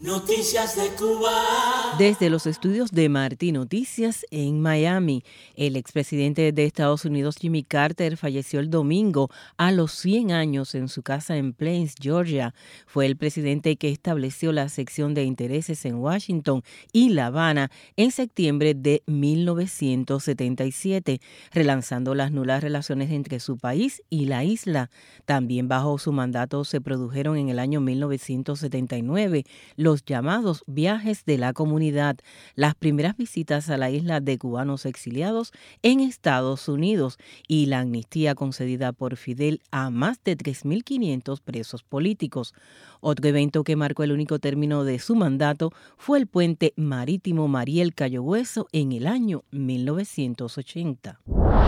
Noticias de Cuba. Desde los estudios de Martí Noticias en Miami, el expresidente de Estados Unidos Jimmy Carter falleció el domingo a los 100 años en su casa en Plains, Georgia. Fue el presidente que estableció la sección de intereses en Washington y La Habana en septiembre de 1977, relanzando las nulas relaciones entre su país y la isla. También bajo su mandato se produjeron en el año 1979 los llamados viajes de la comunidad, las primeras visitas a la isla de cubanos exiliados en Estados Unidos y la amnistía concedida por Fidel a más de 3.500 presos políticos. Otro evento que marcó el único término de su mandato fue el puente marítimo Mariel Cayo Hueso en el año 1980.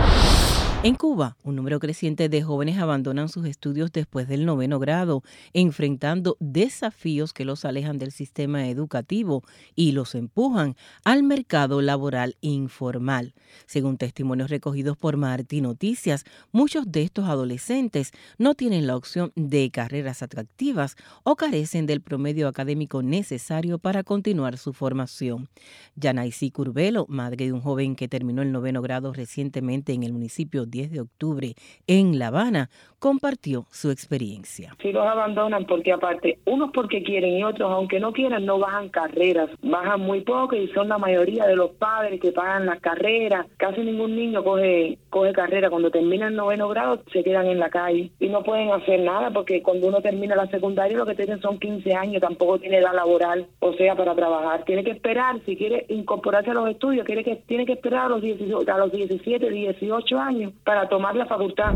En Cuba, un número creciente de jóvenes abandonan sus estudios después del 9º grado, enfrentando desafíos que los alejan del sistema educativo y los empujan al mercado laboral informal. Según testimonios recogidos por Martí Noticias, muchos de estos adolescentes no tienen la opción de carreras atractivas o carecen del promedio académico necesario para continuar su formación. Yanaisy Curbelo, madre de un joven que terminó el 9º grado recientemente en el municipio 10 de octubre en La Habana, compartió su experiencia. Si los abandonan porque aparte, unos porque quieren y otros aunque no quieran no bajan carreras, bajan muy poco y son la mayoría de los padres que pagan las carreras. Casi ningún niño coge carrera. Cuando termina el 9º grado se quedan en la calle y no pueden hacer nada porque cuando uno termina la secundaria lo que tienen son 15 años, tampoco tiene edad laboral, o sea, para trabajar. Tiene que esperar, si quiere incorporarse a los estudios, tiene que esperar a los 17, 18 años para tomar la facultad.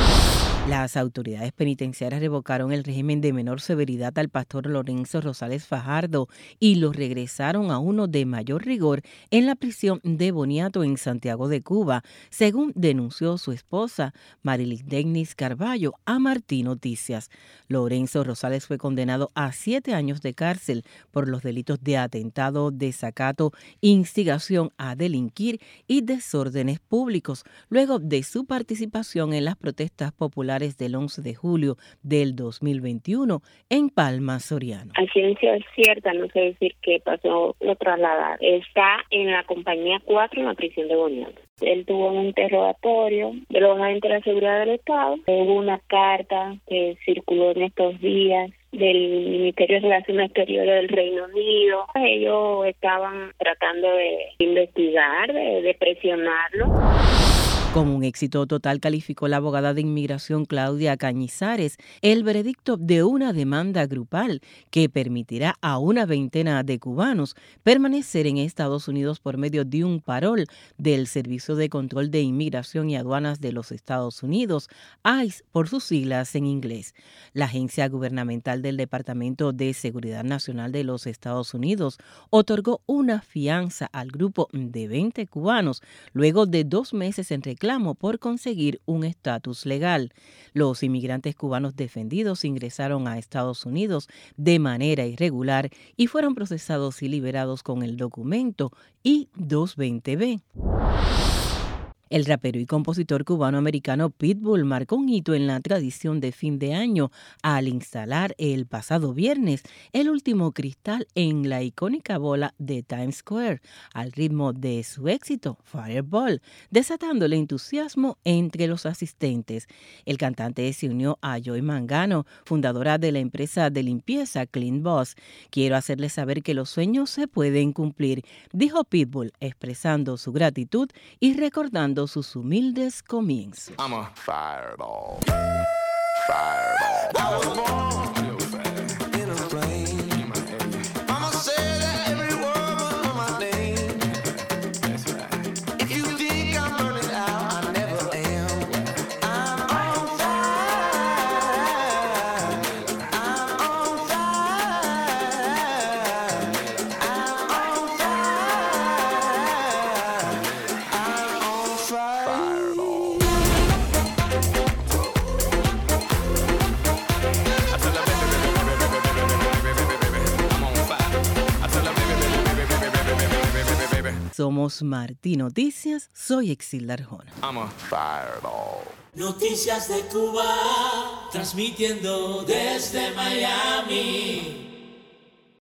Las autoridades penitenciarias revocaron el régimen de menor severidad al pastor Lorenzo Rosales Fajardo y lo regresaron a uno de mayor rigor en la prisión de Boniato en Santiago de Cuba, según denunció su esposa Marilis Degnis Carballo a Martí Noticias. Lorenzo Rosales fue condenado a 7 años de cárcel por los delitos de atentado, desacato, instigación a delinquir y desórdenes públicos, luego de su participación en las protestas populares del 11 de julio del 2021 en Palma, Soriano. A ciencia cierta, no sé decir qué pasó, lo trasladaron. Está en la compañía 4 en la prisión de Boniato. Él tuvo un interrogatorio de los agentes de la seguridad del Estado. Hubo una carta que circuló en estos días del Ministerio de Relaciones Exteriores del Reino Unido. Ellos estaban tratando de investigar, de presionarlo. Como un éxito total calificó la abogada de inmigración Claudia Cañizares el veredicto de una demanda grupal que permitirá a una veintena de cubanos permanecer en Estados Unidos por medio de un parol del Servicio de Control de Inmigración y Aduanas de los Estados Unidos, ICE por sus siglas en inglés. La agencia gubernamental del Departamento de Seguridad Nacional de los Estados Unidos otorgó una fianza al grupo de 20 cubanos luego de 2 meses en reclamo por conseguir un estatus legal. Los inmigrantes cubanos defendidos ingresaron a Estados Unidos de manera irregular y fueron procesados y liberados con el documento I-220B. El rapero y compositor cubano-americano Pitbull marcó un hito en la tradición de fin de año al instalar el pasado viernes el último cristal en la icónica bola de Times Square al ritmo de su éxito Fireball, desatando el entusiasmo entre los asistentes. El cantante se unió a Joy Mangano, fundadora de la empresa de limpieza Clean Boss. Quiero hacerles saber que los sueños se pueden cumplir, dijo Pitbull, expresando su gratitud y recordando sus humildes comienzos. I'm a fireball. Fireball. I was born in a flame. Mama said that every word was my name. That's right. If you think I'm burning out, I never am. I'm on fire. I'm on fire. I'm on fire. Fireball. Somos Martí Noticias, soy Exilda Arjona. I'm a fireball. Noticias de Cuba, transmitiendo desde Miami.